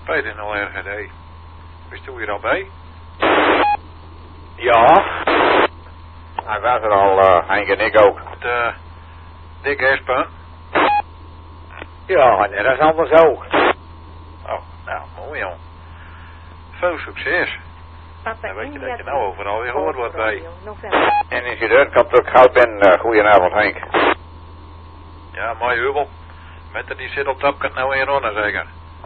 Peter in RGD. Wist u hier al bij? Ja. Hij was er al, Henk en ik ook. De Dick Espen. Ja, net als anders ook. Oh, nou, mooi jong. Veel succes. Dan weet je dat je nou overal weer gehoord wordt bij. En ingenieur, komt ook goud ben. Goedenavond Henk. Ja, mooi Hubel. Met die zit op tapkant nou in Ronnen zeker.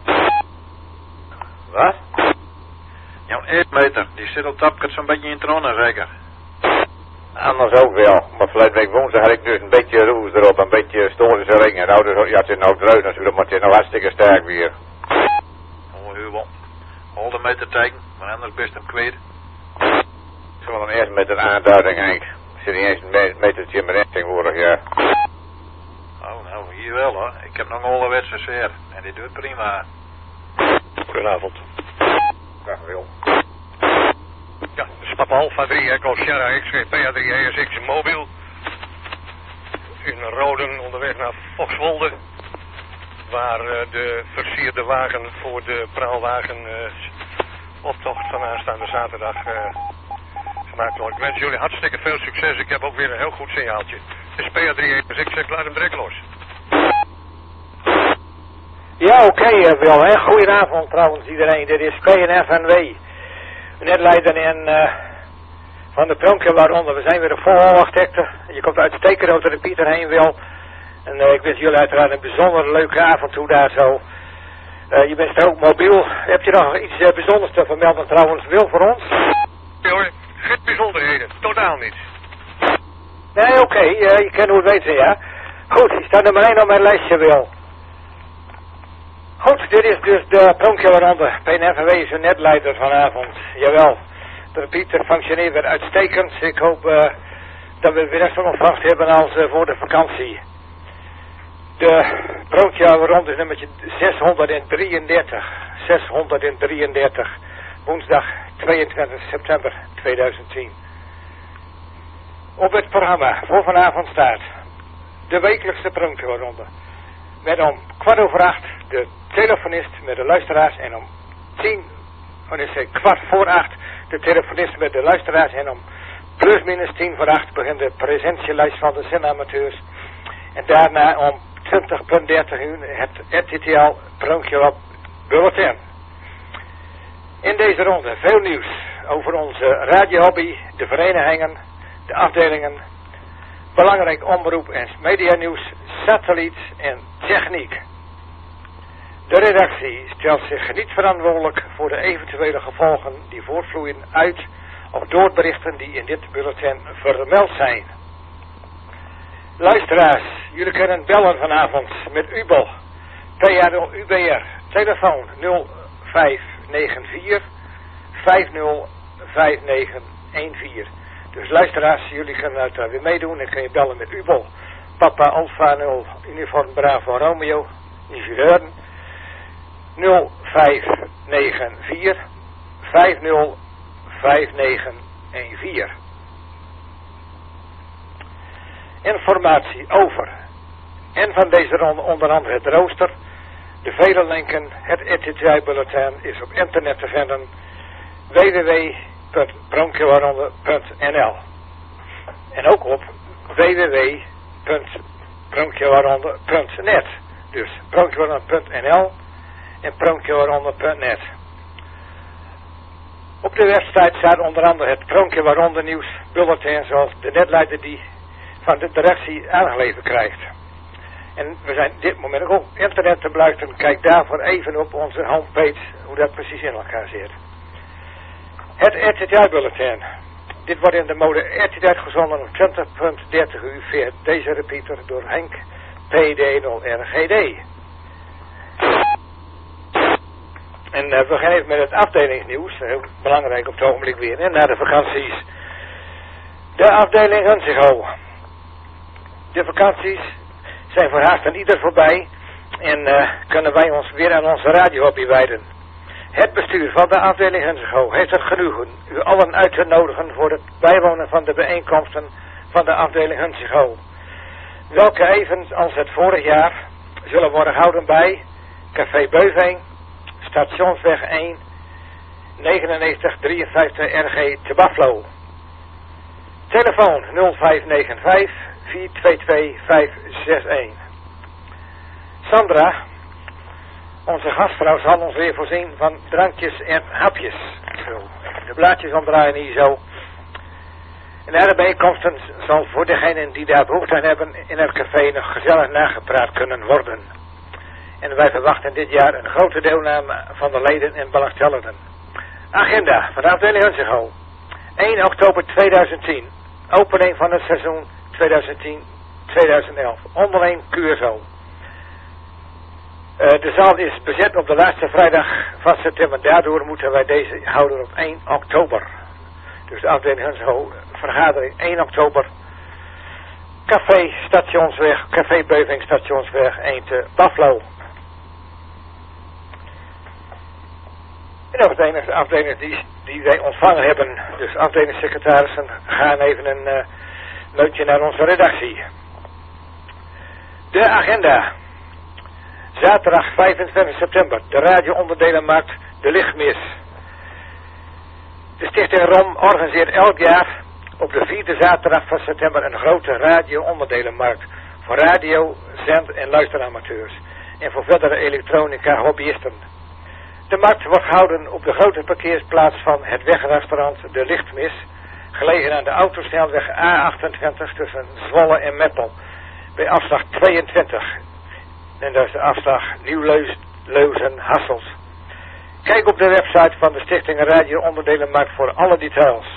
Wat? Jouw eerstmeter, die zit op tapkant zo'n beetje in het Ronnen zeker. Anders ook wel. Maar verleden week woensdag had ik dus een beetje roes erop, een beetje storische ring. En nou, dus, ja, het is nou druis natuurlijk, maar het is nou hartstikke sterk weer. Mooi Hubel. 100 meter teken, maar anders best hem kwijt. Ik zal dan eerst met een aanduiding Henk. Ik zit niet eens een metertje in mijn richting vorig jaar. Oh, nou, hier wel hoor. Ik heb nog een ouderwetse sfeer. En die doet prima. Goedenavond. Dag Wil. Ja, dat is Papa Alpha 3 Echo Sierra X-ray PA3 ESX mobiel. In Roden onderweg naar Foxwolde. Waar de versierde wagen voor de praalwagen optocht van aanstaande zaterdag gemaakt wordt. Ik wens jullie hartstikke veel succes. Ik heb ook weer een heel goed signaaltje. Het is PA3 ESX, ik laat hem direct los. Ja, oké, Wil. Hè. Goedenavond trouwens iedereen. Dit is PNFNW. Netleider en van de Pronke waaronder. We zijn weer op volhaalachtekte. Je komt uitstekend over de Pieter heen, Wil. En ik wens jullie uiteraard een bijzonder leuke avond toe daar zo. Je bent er ook mobiel. Heb je nog iets bijzonders te vermelden trouwens, Wil, voor ons? Nee hoor, geen bijzonderheden. Totaal niet. Nee, oké. Je kan hoe het weten, ja. Goed, je staat nummer 1 op mijn lijstje, Wil. Goed, dit is dus de pronkje PNFW is een netleider vanavond. Jawel. De Pieter functioneert weer uitstekend. Ik hoop dat we weer echt zo'n vracht hebben als voor de vakantie. De pronkje is nummertje 633. 633. Woensdag 22 september 2010. Op het programma voor vanavond staat de wekelijkse pronkje met om 7:15 de telefonist met de luisteraars en om 7:15 de telefonist met de luisteraars en om plusminus 7:50 begint de presentielijst van de zendamateurs. En daarna om 20:30 het RTTL Pronkje op Bulletin. In deze ronde veel nieuws over onze radiohobby, de verenigingen, de afdelingen, belangrijk omroep en medianieuws, satelliet en techniek. De redactie stelt zich niet verantwoordelijk voor de eventuele gevolgen die voortvloeien uit of door berichten die in dit bulletin vermeld zijn. Luisteraars, jullie kunnen bellen vanavond met UBEL, PRO-UBR, telefoon 0594 505914. Dus luisteraars, jullie kunnen uiteraard weer meedoen en kun je bellen met UBEL, Papa Alpha 0, Uniform Bravo Romeo, ingenieuren, 0594 505914. Informatie over en van deze ronde onder andere het rooster, de vele linken, het RTTI-bulletin is op internet te vinden, www.pronkjewaronde.nl en ook op www.pronkjewaronde.net. Dus pronkjewaronde.nl en pronkjewaronde.net. Op de website staat onder andere het Pronkje Waronde nieuws bulletin zoals de netleider die van de directie aangeleverd krijgt. En we zijn dit moment ook op internet te beluisteren. Kijk daarvoor even op onze homepage hoe dat precies in elkaar zit. Het RTTI-bulletin. Dit wordt in de mode RTTI gezonden om 20:30 uur via deze repeater door Henk PD0RGD. En we gaan even met het afdelingsnieuws. Heel belangrijk op het ogenblik weer. En na de vakanties. De afdeling Hunsigo. De vakanties zijn voor haast en ieder voorbij. En kunnen wij ons weer aan onze radiohobby wijden. Het bestuur van de afdeling Hunsigo heeft het genoegen u allen uit te nodigen voor het bijwonen van de bijeenkomsten van de afdeling Hunsigo. Welke even als het vorig jaar zullen worden gehouden bij Café Beuving, Stationsweg 1, 9953 RG te Buffalo. Telefoon 0595 422 561. Sandra, onze gastvrouw, zal ons weer voorzien van drankjes en hapjes. Zo, de blaadjes omdraaien hier zo. En na de bijeenkomsten zal voor degenen die daar behoefte aan hebben in het café nog gezellig nagepraat kunnen worden. En wij verwachten dit jaar een grote deelname van de leden en belangstellenden. Agenda van de afdeling Hunsingel. 1 oktober 2010. Opening van het seizoen 2010-2011. Onderling Curaçao. De zaal is bezet op de laatste vrijdag van september. Daardoor moeten wij deze houden op 1 oktober. Dus de afdeling Hunsingel vergadering 1 oktober. Café Stationsweg, Café Beuving Stationsweg 1 te Buffalo. En nog de enige afdeling die wij ontvangen hebben, dus afdelingssecretarissen, gaan even een leutje naar onze redactie. De agenda. Zaterdag 25 september, de radioonderdelenmarkt De Lichtmis. De Stichting ROM organiseert elk jaar op de 4e zaterdag van september een grote radio-onderdelenmarkt voor radio, zend- en luisteramateurs en voor verdere elektronica hobbyisten. De markt wordt gehouden op de grote parkeerplaats van het wegrestaurant De Lichtmis, gelegen aan de autosnelweg A28 tussen Zwolle en Meppel, bij afslag 22. En dat is de afslag Nieuw-Leuzen-Hasselt. Kijk op de website van de Stichting Radio Onderdelenmarkt voor alle details.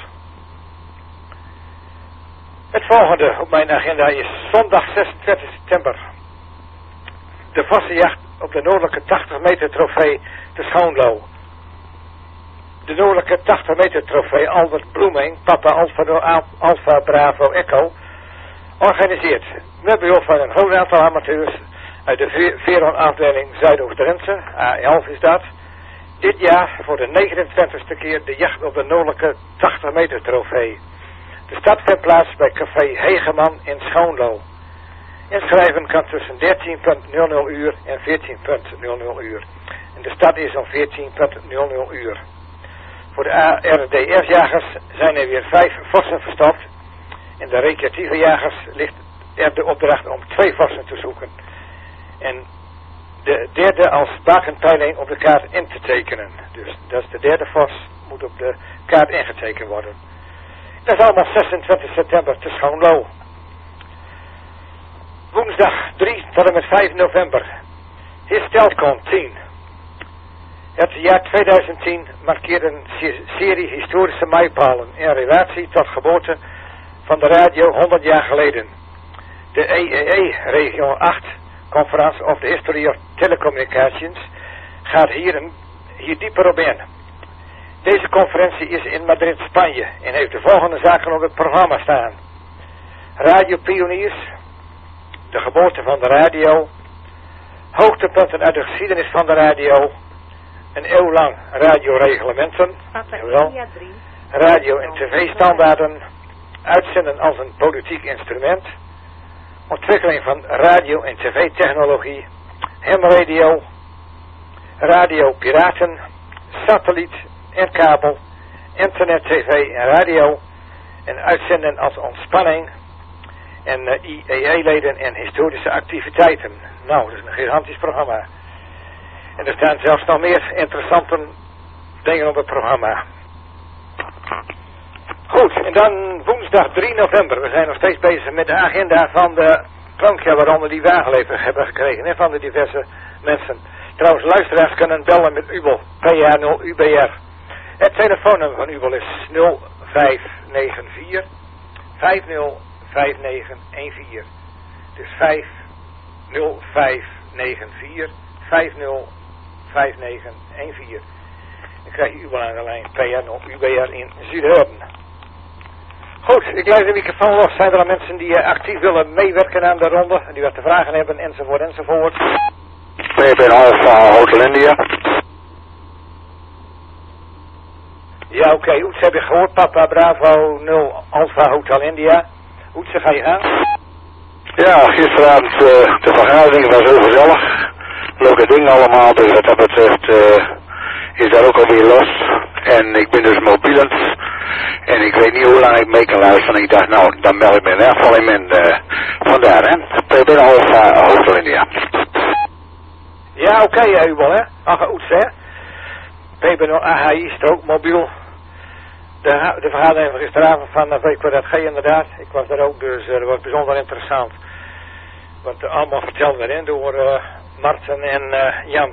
Het volgende op mijn agenda is zondag 26 september. De vossenjacht op de noordelijke 80 meter trofee te Schoonlo. De noordelijke 80 meter trofee Albert Bloeming, Papa Alpha Bravo Echo, organiseert met behulp van een groot aantal amateurs uit de Veron afdeling Zuidoost-Drenthe, A11 is dat, dit jaar voor de 29ste keer de jacht op de noordelijke 80 meter trofee. De start vindt plaats bij café Hegeman in Schoonlo. Inschrijven kan tussen 13.00 uur en 14.00 uur. En de start is om 14.00 uur. Voor de ARDF-jagers zijn er weer 5 vossen verstopt. En de recreatieve jagers ligt er de opdracht om 2 vossen te zoeken. En de derde als bakenpeiling op de kaart in te tekenen. Dus dat is de derde vos, moet op de kaart ingetekend worden. Dat is allemaal 26 september te Schoonlo. Woensdag 3 tot en met 5 november. Histelcon 10. Het jaar 2010 markeert een serie historische mijlpalen in relatie tot geboorte van de radio 100 jaar geleden. De EEE Regio 8 Conference of the History of Telecommunications gaat hier dieper op in. Deze conferentie is in Madrid, Spanje en heeft de volgende zaken op het programma staan. Radio Pioniers, de geboorte van de radio, hoogtepunten uit de geschiedenis van de radio, een eeuw lang radioreglementen, radio- en tv-standaarden, uitzenden als een politiek instrument, ontwikkeling van radio- en tv-technologie, hamradio, radio-piraten, satelliet en kabel, internet, tv en radio, en uitzenden als ontspanning, en IEE-leden en historische activiteiten. Nou, dat is een gigantisch programma. En er staan zelfs nog meer interessante dingen op het programma. Goed, en dan woensdag 3 november. We zijn nog steeds bezig met de agenda van de klankjaarronde die we aangeleverd hebben gekregen. En van de diverse mensen. Trouwens, luisteraars kunnen bellen met Ubel. PA0UBR. Het telefoonnummer van Ubel is 0594 505914. Dus 50594 505914. Dan krijg je Ubel aan de lijn. PA0UBR in Zuidhorn. Goed, ik leid de microfoon los. Zijn er al mensen die actief willen meewerken aan de ronde? Die wat te vragen hebben, enzovoort, enzovoort. Peter Alpha Hotel India. Ja, oké. Oets heb je gehoord. Papa Bravo 0 Alpha Hotel India. Oetse, ga je gaan? Ja, gisteravond de vergadering was heel gezellig. Leuke dingen allemaal, dus wat dat betreft is daar ook alweer los. En ik ben dus mobielend. En ik weet niet hoe lang ik mee kan luisteren. Ik dacht, nou, dan meld ik me in ieder geval in vandaar, hè. PB Alpha Hotel India. Ja, oké, Ubel, hè. Ach, goed, hè. PB AHI strook mobiel. De vergadering van gisteravond van VQRG inderdaad. Ik was daar ook, dus dat was bijzonder interessant. Wat allemaal verteld werd, hè, door Marten en Jan.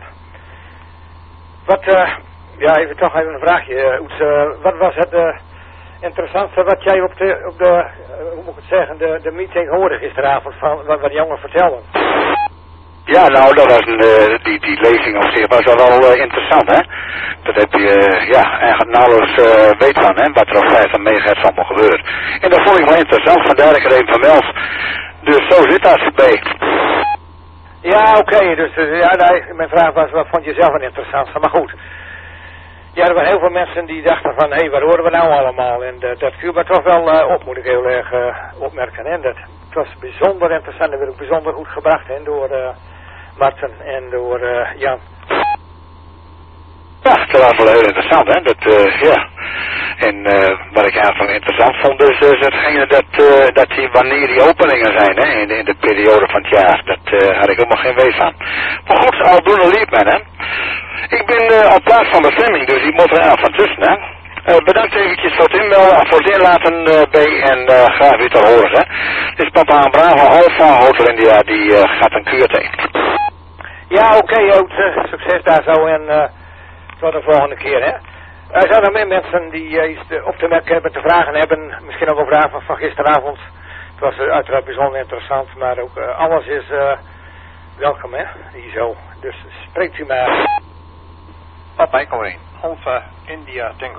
Ja, toch even een vraagje. Wat was het interessantste wat jij op de hoe moet ik het zeggen, de meeting hoorde gisteravond van wat jongen vertelden? Ja, nou, dat was die lezing op zich was wel interessant, hè. Dat heb je, eigenlijk nauwelijks weet van, hè, wat er op 50 megahertz allemaal gebeurt. En dat vond ik wel interessant, vandaar dat ik er even vermeld. Dus zo zit dat bij. Ja, oké, dus mijn vraag was, wat vond je zelf het interessantste? Maar goed. Ja, er waren heel veel mensen die dachten van, hé, wat horen we nou allemaal? En dat viel me toch wel op, moet ik heel erg opmerken. En het was bijzonder interessant, dat werd ook bijzonder goed gebracht, hè, door Marten en door Jan. Ja, dat was wel heel interessant, hè. En wat ik eigenlijk interessant vond is hetgene dat wanneer die openingen zijn, hè, in de periode van het jaar. Dat had ik helemaal geen weet van. Maar goed, aldoende liep men, hè. Ik ben op plaats van bestemming, dus ik moet er eigenlijk van tussen, hè. Bedankt eventjes voor het inmelden, voor het inlaten bij en graag weer te horen, hè. Dit is papa aan Bravo Alpha Hotel India, die gaat een QT. Ja, oké, succes daar zo en tot de volgende keer, hè. Er zijn er meer mensen die iets op te merken hebben, te vragen hebben, misschien ook over vragen van gisteravond. Het was uiteraard bijzonder interessant, maar ook alles is welkom, hè, hier zo. Dus spreekt u maar. Papa, ik kom erin. Alpha India Tango.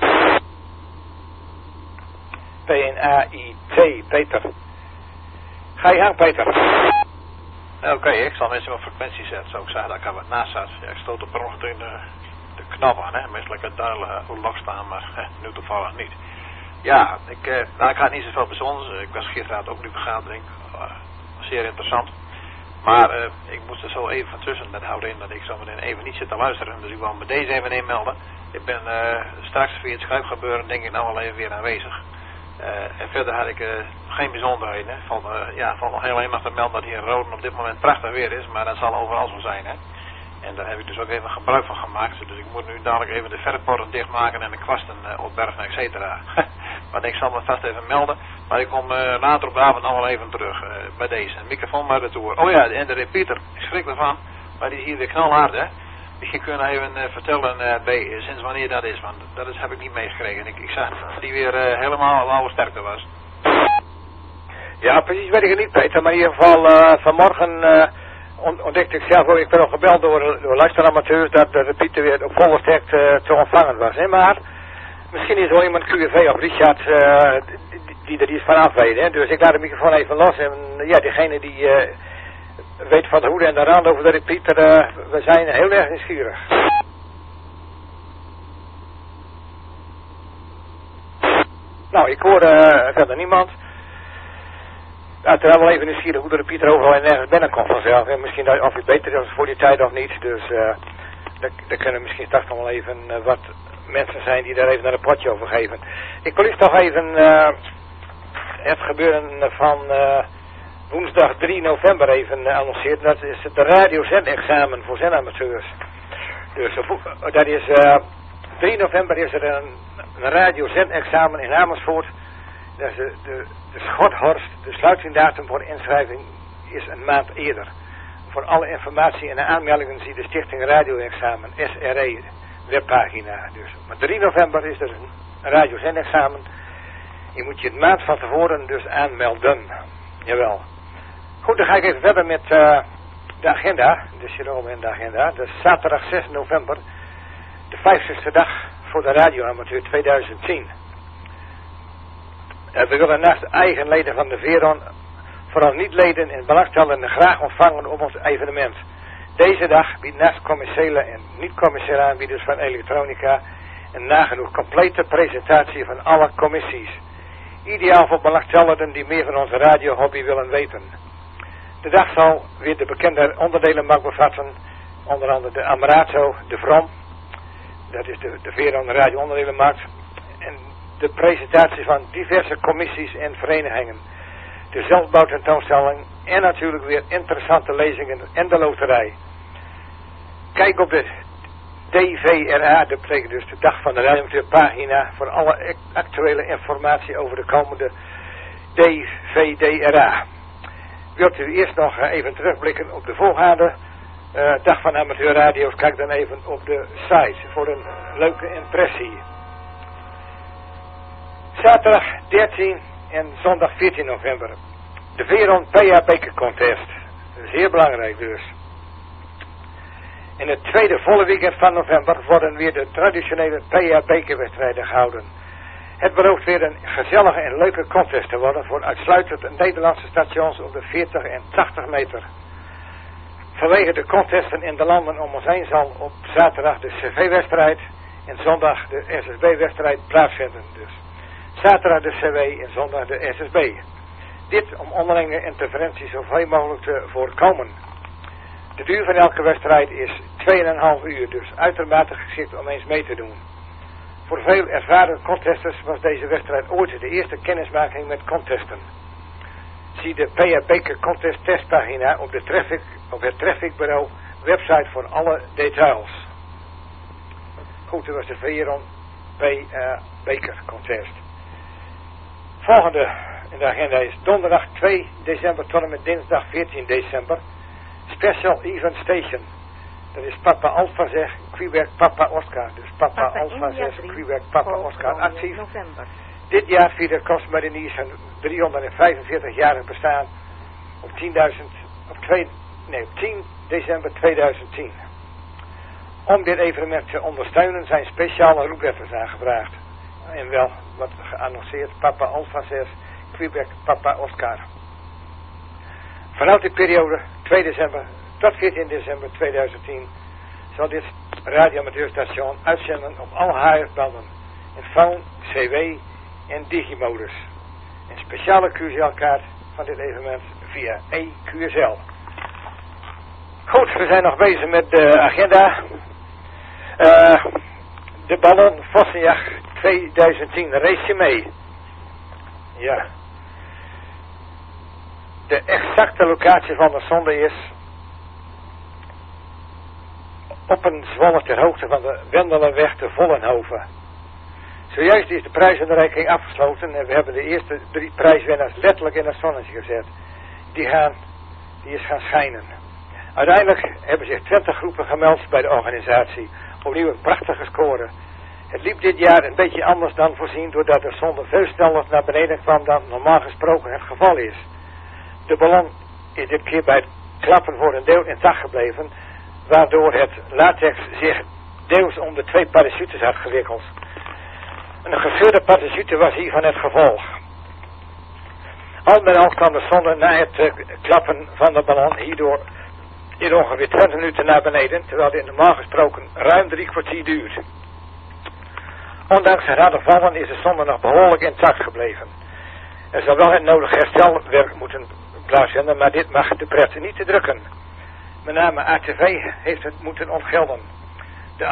PNAIT, Peter. Ga je gang, Peter. Oké, ik zal mensen op frequentie zetten. Zo ik zeggen dat ik er wat naast zat. Ja, ik stoot op per ongeluk in de knop aan, hè. Meestal kan het duidelijk hoe log staan, maar nu toevallig niet. Ja, ik had niet zoveel bijzonders. Ik was gisteravond ook in de vergadering. Zeer interessant. Maar ik moest er zo even van tussen met houden in dat ik zo meteen even niet zit te luisteren. Dus ik wil me deze even inmelden. Ik ben straks via het Skype gebeuren denk ik nou wel even weer aanwezig. En verder had ik geen bijzonderheden. Valt nog heel eenmaal te melden dat hier in Roden op dit moment prachtig weer is. Maar dat zal overal zo zijn, hè. En daar heb ik dus ook even gebruik van gemaakt. Dus ik moet nu dadelijk even de verrekpoorten dichtmaken en de kwasten opbergen, et cetera. Maar ik zal me vast even melden. Maar ik kom later op de avond nog wel even terug bij deze. Een microfoon maar retour. Oh ja, en de repeater. Ik schrik ervan. Maar die is hier weer knalhard, hè. Misschien kunnen even vertellen sinds wanneer dat is. Want dat heb ik niet meegekregen. Ik zag dat die weer helemaal oude sterkte was. Ja, precies weet ik het niet, Peter. Maar in ieder geval vanmorgen ontdekte ik zelf ook. Ik ben al gebeld door luisteramateurs dat de repeater weer op volle sterkte te ontvangen was. Hè? Maar misschien is er wel iemand QV of Richard die er iets van af weet. Hè? Dus ik laat de microfoon even los. En ja, degene die weet van de hoede en de rand over de repeater, we zijn heel erg nieuwsgierig. Nou, ik hoor verder niemand. Uiteraard wel even nieuwsgierig hoe de repeater overal en nergens binnenkomt vanzelf. En misschien of het beter is voor die tijd of niet. Dus daar kunnen misschien straks nog wel even wat mensen zijn die daar even een rapportje over geven. Ik wil eens toch even het gebeuren van woensdag 3 november even annonceren. Dat is het radio-zendexamen voor zendamateurs. Dus dat is 3 november is er een radio-zendexamen in Amersfoort. Dat is de Schothorst. De sluitingdatum voor inschrijving is een maand eerder. Voor alle informatie en aanmeldingen zie de Stichting Radio-examen SRE webpagina. Dus. Maar 3 november is er een radio-zendexamen. Je moet je een maand van tevoren dus aanmelden. Jawel. Goed, dan ga ik even verder met de agenda. Dus hierom in de agenda. Dat is zaterdag 6 november. De 50ste dag voor de radioamateur 2010. We willen naast de eigen leden van de Veron vooral niet-leden en belangstellenden graag ontvangen op ons evenement. Deze dag biedt naast commerciële en niet-commerciële aanbieders van elektronica een nagenoeg complete presentatie van alle commissies. Ideaal voor belangstellenden die meer van onze radiohobby willen weten. De dag zal weer de bekende onderdelen bevatten, onder andere de Amarato, de Vrom, dat is de VERON Radio Onderdelenmarkt. En de presentatie van diverse commissies en verenigingen. De zelfbouwtentoonstelling en natuurlijk weer interessante lezingen en de loterij. Kijk op de DVRA, dat betekent dus de Dag van de Radio pagina, voor alle actuele informatie over de komende DVDRA. Wilt u eerst nog even terugblikken op de voorgaande Dag van Amateurradio's, kijk dan even op de site voor een leuke impressie. Zaterdag 13 en zondag 14 november. De VERON PA Bekercontest. Zeer belangrijk dus. In het tweede volle weekend van november worden weer de traditionele PA Bekerwedstrijden gehouden. Het belooft weer een gezellige en leuke contest te worden voor uitsluitend Nederlandse stations op de 40 en 80 meter. Vanwege de contesten in de landen om ons heen zal op zaterdag de CV-wedstrijd en zondag de SSB-wedstrijd plaatsvinden. Dus zaterdag de CW en zondag de SSB. Dit om onderlinge interferentie zoveel mogelijk te voorkomen. De duur van elke wedstrijd is 2,5 uur, dus uitermate geschikt om eens mee te doen. Voor veel ervaren contesters was deze wedstrijd ooit de eerste kennismaking met contesten. Zie de PA Beker Contest testpagina op het Trafficbureau website voor alle details. Goed, dat was de VERON PA Beker Contest. Volgende in de agenda is donderdag 2 december tot en met dinsdag 14 december. Special Event Station. Dat is Papa Alpha 6, Quebec Papa Oscar. Dus Papa Alpha 6, Quebec Papa Oscar actief. November. Dit jaar vierde Kostmariniers zijn 345-jarig bestaan op 10 december 2010. Om dit evenement te ondersteunen zijn speciale roepletters aangevraagd. En wel wat geannonceerd Papa Alpha 6, Quebec Papa Oscar. Vanuit de periode 2 december tot 14 december 2010 zal dit radioamateurstation uitzenden op alle HR-banden in phone, CW en digimodus. Een speciale QSL-kaart van dit evenement via EQSL. Goed, we zijn nog bezig met de agenda. De ballen Vossenjacht 2010, race je mee. Ja. De exacte locatie van de zonde is op een Zwolle ter hoogte van de Wendelenweg te Vollenhoven. Zojuist is de prijsuitreiking afgesloten en we hebben de eerste 3 prijswinnaars letterlijk in het zonnetje gezet. Die is gaan schijnen. Uiteindelijk hebben zich 20 groepen gemeld bij de organisatie. Opnieuw een prachtige score. Het liep dit jaar een beetje anders dan voorzien doordat de zonde veel sneller naar beneden kwam dan normaal gesproken het geval is. De ballon is dit keer bij het klappen voor een deel intact gebleven, waardoor het latex zich deels om de 2 parachutes had gewikkeld. Een gescheurde parachute was hiervan het gevolg. Al met al kwam de zonde na het klappen van de ballon hierdoor in ongeveer 20 minuten naar beneden, terwijl dit normaal gesproken ruim 3 kwartier duurt. Ondanks het harde vallen is de zonde nog behoorlijk intact gebleven. Er zal wel het nodige herstelwerk moeten plaatsvinden, maar dit mag de pret niet te drukken. Met name ATV heeft het moeten ontgelden. De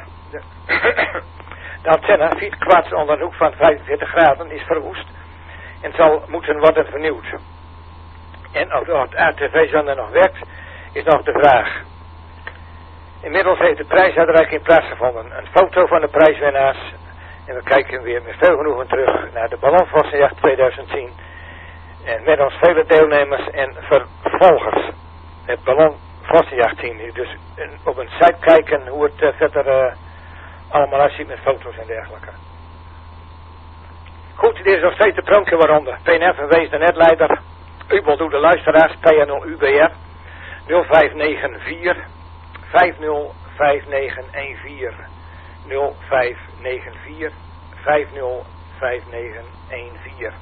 antenne, 4 kwarts onder een hoek van 45 graden, is verwoest en zal moeten worden vernieuwd. En of het ATV-zender nog werkt, is nog de vraag. Inmiddels heeft de prijsuitreiking plaatsgevonden. Een foto van de prijswinnaars. En we kijken weer met veel genoegen terug naar de Ballonvossenjacht 2010. En met ons vele deelnemers en vervolgers. Het Ballonvossenjachtteam. Dus op een site kijken hoe het verder allemaal uitziet met foto's en dergelijke. Goed, dit is nog steeds de pronkje waaronder. PNF en Wees de netleider. U bedoelt de luisteraars. PNL UBR 0594 505914 0594 505914.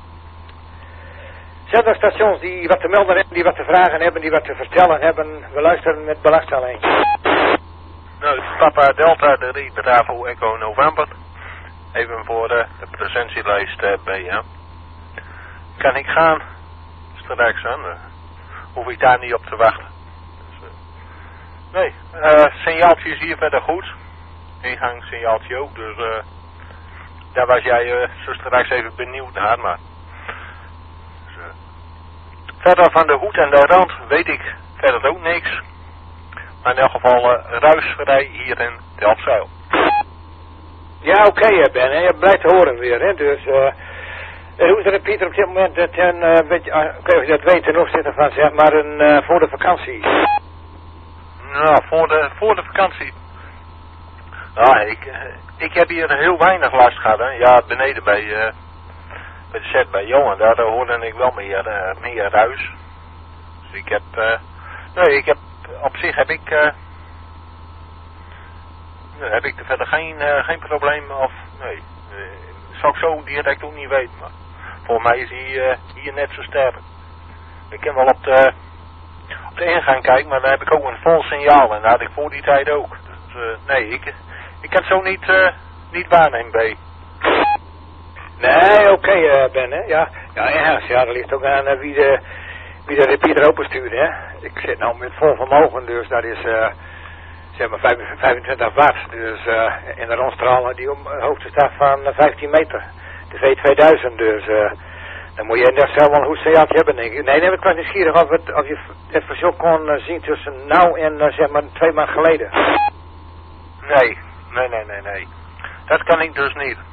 Zijn er stations die wat te melden hebben, die wat te vragen hebben, die wat te vertellen hebben? We luisteren met belangstelling. Nou, het is Papa Delta 3 Bravo Echo November. Even voor de presentielijst BM. Kan ik gaan? Straks aan. Hoef ik daar niet op te wachten. Dus, nee, signaaltje is hier verder goed. ingangssignaaltje ook. Dus daar was jij zo straks even benieuwd naar. Maar verder van de hoed en de rand weet ik verder ook niks. Maar in elk geval ruisvrij hier in Delfzijl. Ja, oké, Ben. Hè? Je blijft horen weer. Hè? Dus hoe is het, Pieter, op dit moment een beetje, of je dat weet, ten opzichte van zeg maar voor de vakantie? Nou, voor de vakantie. Nou, ik heb hier heel weinig last gehad. Hè. Ja, beneden bij de set bij Jongen, daar hoorde ik wel meer ruis. Dus ik heb, op zich heb ik er verder geen probleem, of nee, zou ik zo direct ook niet weten, maar voor mij is hij hier net zo sterk. Ik kan wel op de ingang kijken, maar dan heb ik ook een vol signaal en dat had ik voor die tijd ook. Dus nee, ik kan het zo niet waarnemen bij. Nee, oké, Ben, hè. Ja, ergens, ja, dat ligt ook aan wie de repeater openstuurt, hè. Ik zit nou met vol vermogen, dus dat is zeg maar 25 watt. Dus in de rondstraal die om hoogte staat van 15 meter. De V2000, dus dan moet je net zelf wel een goed signaaltje hebben, denk ik. Nee, ik was nieuwsgierig of je het verschil kon zien tussen nou en zeg maar 2 maanden geleden. Nee. Dat kan ik dus niet.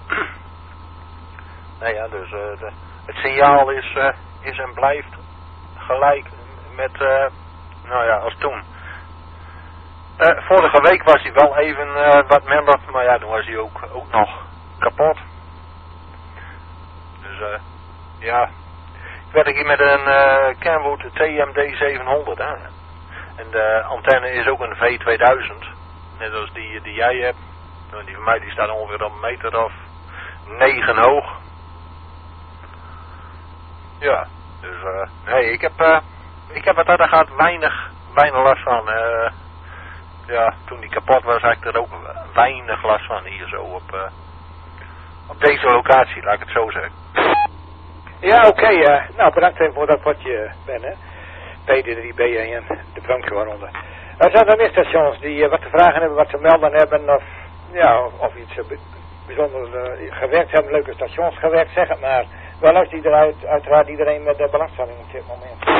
Nee, ja, dus het signaal is en blijft gelijk met, nou ja, als toen. Vorige week was hij wel even wat minder, maar ja, toen was hij ook nog kapot. Dus ja, ik werk hier met een Kenwood TMD 700 aan. En de antenne is ook een V2000, net als die jij hebt. Die van mij die staat ongeveer op een meter of 9 hoog. Ja, dus nee, ik heb het daar gehad weinig last van. Ja, toen die kapot was had ik er ook weinig last van hier zo op deze locatie, laat ik het zo zeggen. Ja, oké, nou bedankt even voor dat potje, Ben, hè. PD3B en de prankje waaronder. Zijn er meer stations die wat te vragen hebben, wat te melden hebben, of iets bijzonder gewerkt hebben, leuke stations gewerkt, zeg het maar. Wel luistert uiteraard iedereen met de belangstelling op dit moment.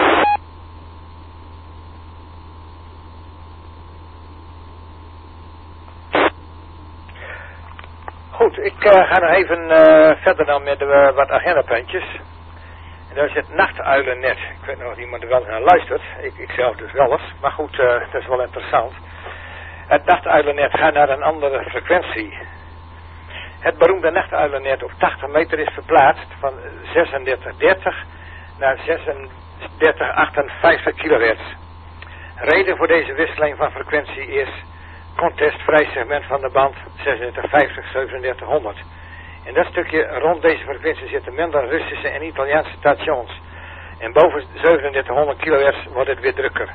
Goed, ik ga nog even verder dan met wat agendapuntjes. En daar is het nachtuilennet. Ik weet nog of iemand er wel naar luistert. Ik zelf dus wel eens. Maar goed, dat is wel interessant. Het nachtuilennet gaat naar een andere frequentie. Het beroemde nachtuilennet op 80 meter is verplaatst van 3630 naar 3658 kilohertz. Reden voor deze wisseling van frequentie is contestvrij segment van de band 3650-3700. In dat stukje rond deze frequentie zitten minder Russische en Italiaanse stations. En boven 3700 kHz wordt het weer drukker.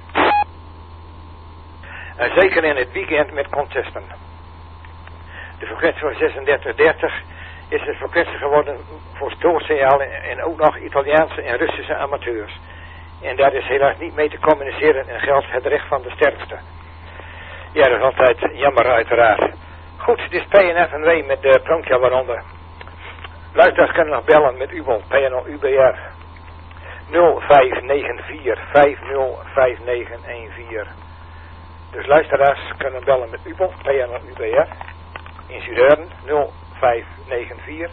Zeker in het weekend met contesten. De frequentie van 3630 is de frequentie geworden voor stoorsignalen en ook nog Italiaanse en Russische amateurs. En daar is helaas niet mee te communiceren en geldt het recht van de sterkste. Ja, dat is altijd jammer uiteraard. Goed, dit is PNFNW met de pronkja waaronder. Luisteraars kunnen nog bellen met UBOL, PNL UBR 0594 505914. Dus luisteraars kunnen bellen met UBOL, PNL UBR in Zuideren 0594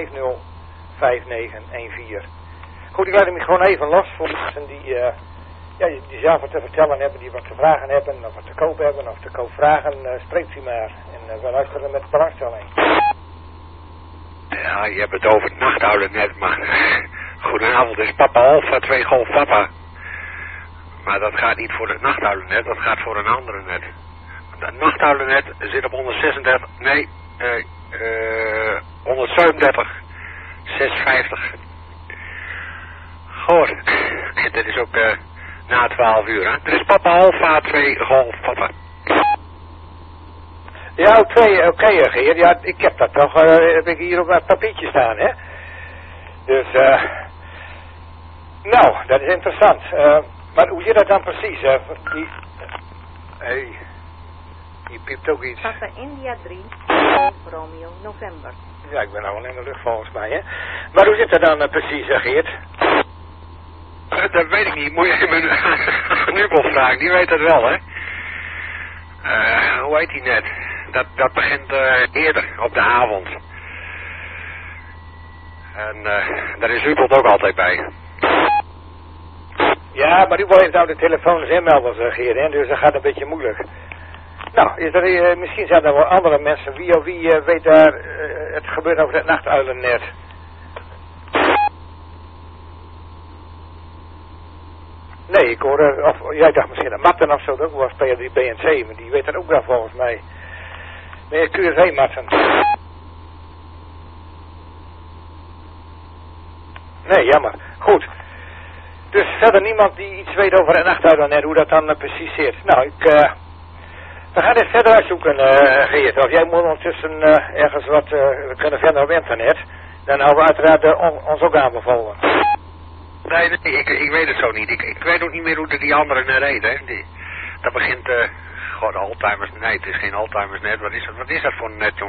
505914. Goed, ik laat hem gewoon even los voor mensen die zelf wat te vertellen hebben, die wat te vragen hebben, of wat te koop hebben, of te koop vragen, spreekt u maar. En we luisteren met belangstelling. Ja, je hebt het over het nachtuilennet, maar goedenavond, dit is Papa Alpha 2 Golf Papa. Maar dat gaat niet voor het nachtuilennet, dat gaat voor een andere net. Dat nachtuilennet zit op 136, nee, 137, 650. Goed, en dit is ook na 12 uur, hè. Dit is Papa Alpha 2 Golf Papa. Ja, oké, Geert. Ja, ik heb dat toch, heb ik hier op mijn papiertje staan, hè. Dus, nou, dat is interessant. Maar hoe zit dat dan precies, hè? Die piept ook iets. Papa India 3, Romeo November. Ja, ik ben nou al in de lucht volgens mij, hè. Maar hoe zit het dan precies, Geert? Dat weet ik niet. Moet je me nu wel vragen. Die weet het wel, hè. Hoe heet die net? Dat begint eerder, op de avond. En daar is Hubert ook altijd bij. Ja, maar Hubert heeft nou de telefoons inmelders, Geert, hè. Dus dat gaat een beetje moeilijk. Nou, is er, misschien zijn er wel andere mensen. Wie weet daar het gebeurt over het nachtuilennet? Nee, ik hoorde, of jij dacht misschien dat Marten of zo, dat was bij BNC, maar die weet dat ook wel volgens mij. Nee, QRV Marten. Nee, jammer. Goed. Dus verder niemand die iets weet over het nachtuilennet, hoe dat dan precies zit. Nou, we gaan dit verder uitzoeken, Geert. Of jij moet ondertussen ergens wat kunnen vinden op internet. Dan houden we uiteraard ons ook aanbevolen. Nee, ik weet het zo niet. Ik weet ook niet meer hoe die anderen net reden, hè. Dat begint, god, Alzheimer's, nee, het is geen Alzheimer's net. Wat is dat voor een net, jong?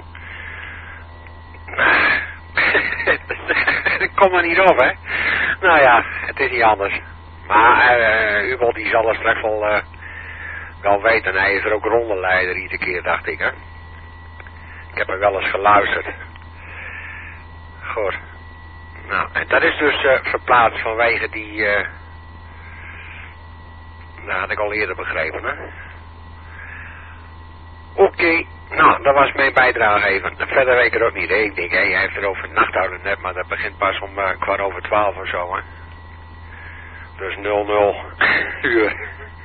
Ik kom er niet op, hè. Nou ja, het is niet anders. Maar Hubert die zal er straks wel weten. Hij is er ook rondeleider iedere keer, dacht ik, hè. Ik heb er wel eens geluisterd. Goed. Nou, en dat is dus verplaatst vanwege die... dat had ik al eerder begrepen, hè. Oké, nou, dat was mijn bijdrage even. Verder weet ik het ook niet, hè. Ik denk, hij heeft het over het nachthouden maar dat begint pas om 12:15 of zo, hè. Dus 00 uur.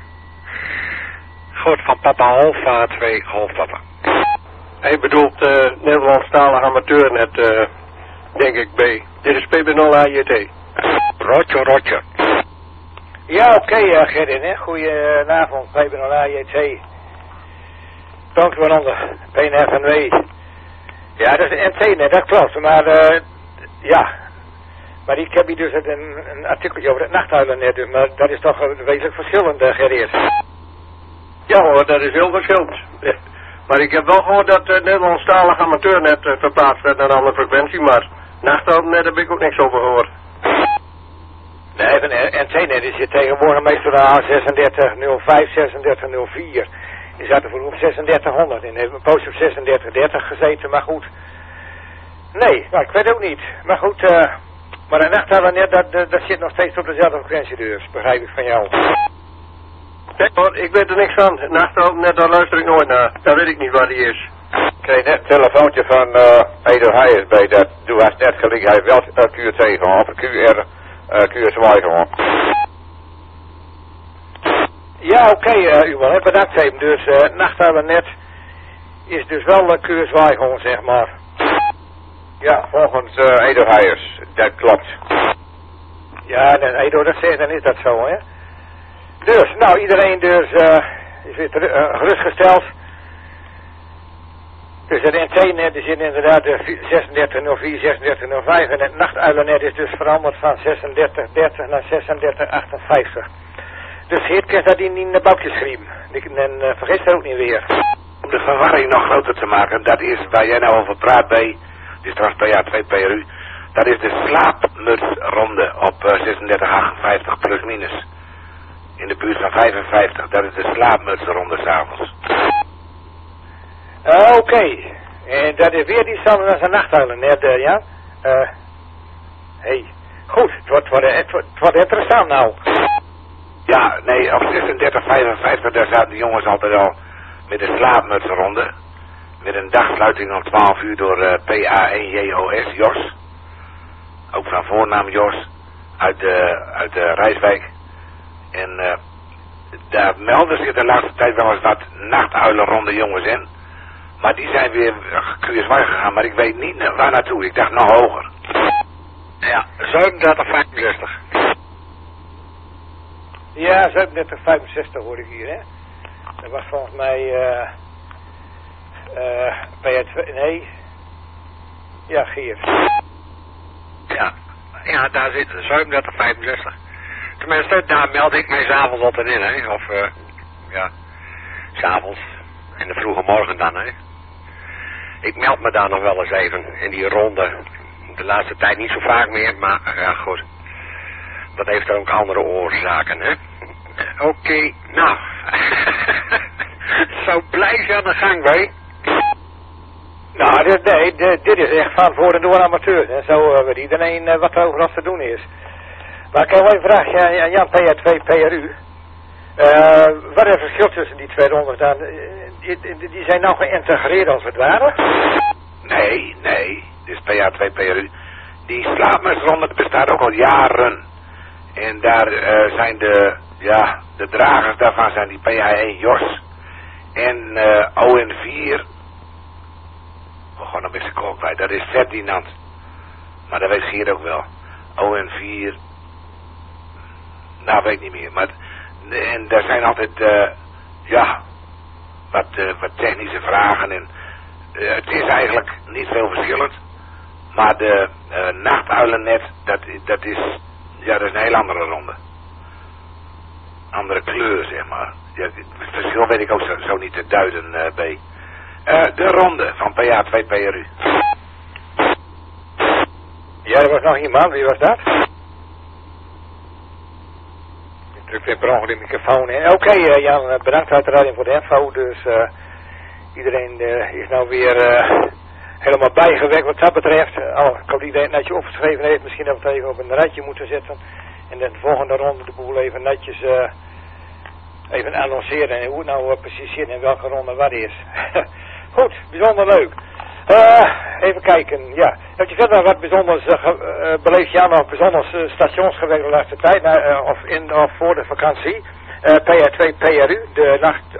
Goed, van papa Alfa 2 halfpapa. Hij bedoelt Nederlandstalig amateurnet, denk ik, B. Dit is PB0AJT. Roger. Ja, oké, Gerrit, hè. Goedenavond, PB0AJT. Dank u wel onder, PNFNW. Ja, dat is een NT-net, dat klopt, maar ja. Maar ik heb hier dus een artikeltje over het nachthuilennet, dus, maar dat is toch wezenlijk verschillend, Gerrit. Ja hoor, dat is heel verschillend. Ja. Maar ik heb wel gehoord dat het Nederlandstalig amateurnet verplaatst werd naar een andere frequentie, maar nachthuilennet heb ik ook niks over gehoord. Nee, een NT-net is hier tegenwoordig meestal aan 3605, 3604. Die zaten vroeger op 3600 en heeft een poosje op 3630 gezeten, maar goed. Nee, nou, ik weet ook niet. Maar goed, maar een nachthuilennet, dat zit nog steeds op dezelfde frequentie dus, begrijp ik van jou. Kijk hoor, ik weet er niks van. Nachthuilennet, daar luister ik nooit naar. Daar weet ik niet waar die is. Ik kreeg net een telefoontje van Edo Heijers bij dat doe was net gelijk. Hij heeft wel QT gewoon, of QSY gewoon. Ja, oké, Uwel, bedankt even. Dus nachthuilennet is dus wel QSY gewoon, zeg maar. Ja, volgens Edo Heijers, dat klopt. Ja, Edo, dan is dat zo, hè. Dus, nou, iedereen dus is weer gerustgesteld. Dus het NT-net is inderdaad 3604, 3605 en het nachtuilennet is dus veranderd van 3630 naar 3658. Dus Geert kent dat in de boukjes schrijven. En vergeet dat ook niet weer. Om de verwarring nog groter te maken, dat is waar jij nou over praat bij, dus trouwens PA2 PRU, dat is de slaapmutsronde op 3658 plus minus. In de buurt van 55, dat is de slaapmutsronde s'avonds. Oké. En dat is weer diezelfde als een nachthuilennet, ja? Hey. Goed, het wordt interessant nou. Ja, nee, op 36, 55, daar zaten de jongens altijd al met de slaapmutsronde. Met een dagsluiting om 12 uur door PA1JOS, Jos. Ook van voornaam Jos, uit de Rijswijk. En daar melden zich de laatste tijd wel eens wat nachtuilenronde jongens in. Maar die zijn weer QSY gegaan, maar ik weet niet waar naartoe. Ik dacht nog hoger. Ja, 3765. Ja, 3765 hoor ik hier, hè. Dat was volgens mij bij het... Nee. Ja, Geert. Ja, daar zit 3765. Tenminste, daar meld ik mij s'avonds altijd in, hè. Of, ja, s'avonds. In de vroege morgen dan, hè. Ik meld me daar nog wel eens even in die ronde. De laatste tijd niet zo vaak meer, maar ja goed. Dat heeft er ook andere oorzaken, hè. Oké, nou. Zo blij zijn aan de gang, bij. Nou, dit is echt van voor en door amateurs. En zo weet iedereen wat er overal te doen is. Maar ik heb wel een vraag aan Jan, PR2, PRU. Wat is het verschil tussen die twee rondes dan? Die zijn nou geïntegreerd als het ware? Nee. Dus PA2, PRU. Die slaapmesronde bestaat ook al jaren. En daar zijn de dragers daarvan zijn die PA1 Jos. En ON4... dan ben ik ook bij. Dat is Ferdinand. Maar dat weet Geert ook wel. ON4... Nou, weet ik niet meer. Maar... En daar zijn altijd... wat technische vragen. En het is eigenlijk niet veel verschillend. Maar de nachtuilennet, dat is een heel andere ronde. Andere kleur, zeg maar. Ja, het verschil weet ik ook zo niet te duiden, B. De ronde van PA2 PRU. Ja, er was nog iemand. Wie was dat? Ik druk weer per ongeluk de microfoon. Oké, Jan, bedankt uiteraard voor de info. Dus iedereen is nou weer helemaal bijgewerkt wat dat betreft. Ik hoop iedereen netjes opgeschreven heeft. Misschien dat we het even op een rijtje moeten zetten. En dan de volgende ronde de boel even netjes even annonceren. En hoe het nou precies zit en welke ronde wat is. Goed, bijzonder leuk. Even kijken, ja. Heb je verder wat bijzonders beleefd, Jan, of bijzonders stations gewerkt de laatste tijd, of voor de vakantie? PR2, PRU, de